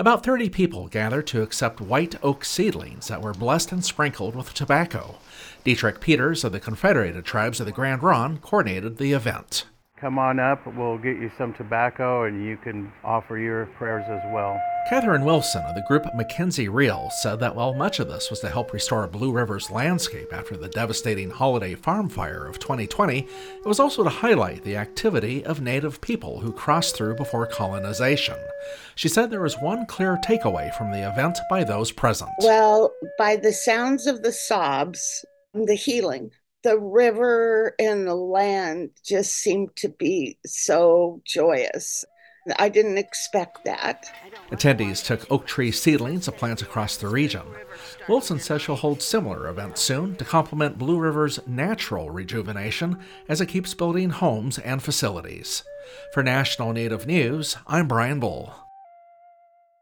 About 30 people gathered to accept white oak seedlings that were blessed and sprinkled with tobacco. Dietrich Peters of the Confederated Tribes of the Grand Ronde coordinated the event. Come on up, we'll get you some tobacco and you can offer your prayers as well. Catherine Wilson of the group Mackenzie Reel said that while much of this was to help restore Blue River's landscape after the devastating holiday farm fire of 2020, it was also to highlight the activity of Native people who crossed through before colonization. She said there was one clear takeaway from the event by those present. Well, by the sounds of the sobs, the healing, the river and the land just seemed to be so joyous. I didn't expect that. Attendees took oak tree seedlings to plant across the region. Wilson says she'll hold similar events soon to complement Blue River's natural rejuvenation as it keeps building homes and facilities. For National Native News, I'm Brian Bull.